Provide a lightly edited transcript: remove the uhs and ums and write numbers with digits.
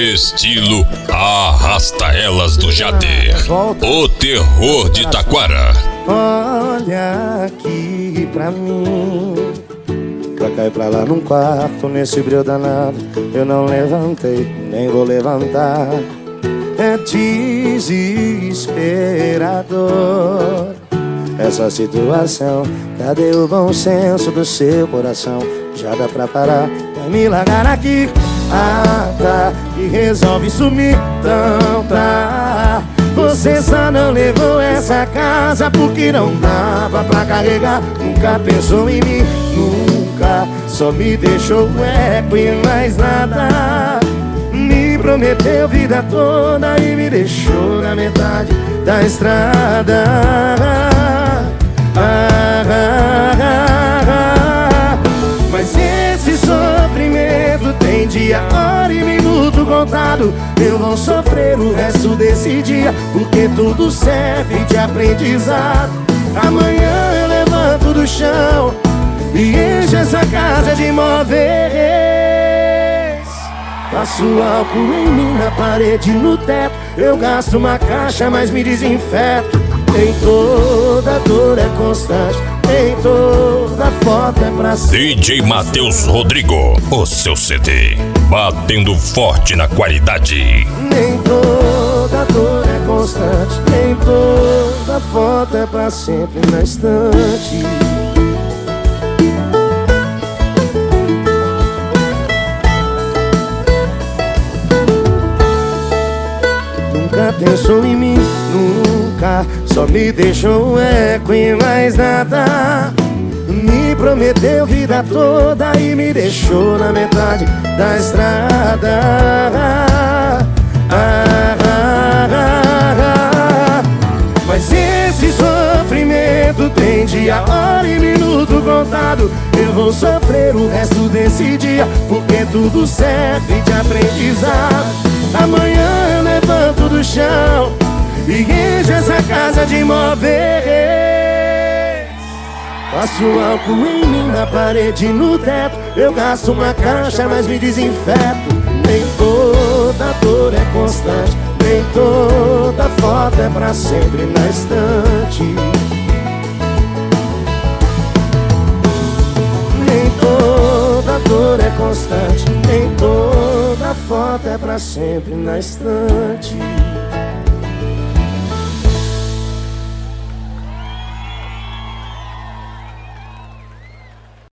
Estilo Arrasta-Elas do Jader, o terror de Taquara. Olha aqui pra mim, pra cá e pra lá num quarto, nesse brilho danado. Eu não levantei, nem vou levantar. É desesperador essa situação. Cadê o bom senso do seu coração? Já dá pra parar, vai me largar aqui. Ah, tá, e resolve sumir. Então tá, você só não levou essa casa porque não dava pra carregar. Nunca pensou em mim, nunca. Só me deixou eco e mais nada. Me prometeu vida toda e me deixou na metade da estrada. Mas esse sofrimento tem dia, hora e minuto contado. Eu vou sofrer o resto desse dia, porque tudo serve de aprendizado. Amanhã eu levanto do chão e encho essa casa de móveis. Passo álcool em mim, na parede, no teto. Eu gasto uma caixa, mas me desinfeto. Nem toda dor é constante, nem toda foto é pra sempre. DJ Matheus Rodrigo, o seu CD, batendo forte na qualidade. Nem toda dor é constante, nem toda foto é pra sempre na estante. Nunca pensou em mim, nunca. Só me deixou eco e mais nada. Me prometeu vida toda e me deixou na metade da estrada. Mas esse sofrimento tem dia, hora e minuto contado. Eu vou sofrer o resto desse dia, porque tudo serve de aprendizado. Amanhã eu levanto do chão e encho essa casa de móveis. Passo álcool em mim, na parede, no teto. Eu gasto uma caixa, mas me desinfeto. Nem toda dor é constante, nem toda foto é pra sempre na estante. Nem toda dor é constante, nem toda foto é pra sempre na estante.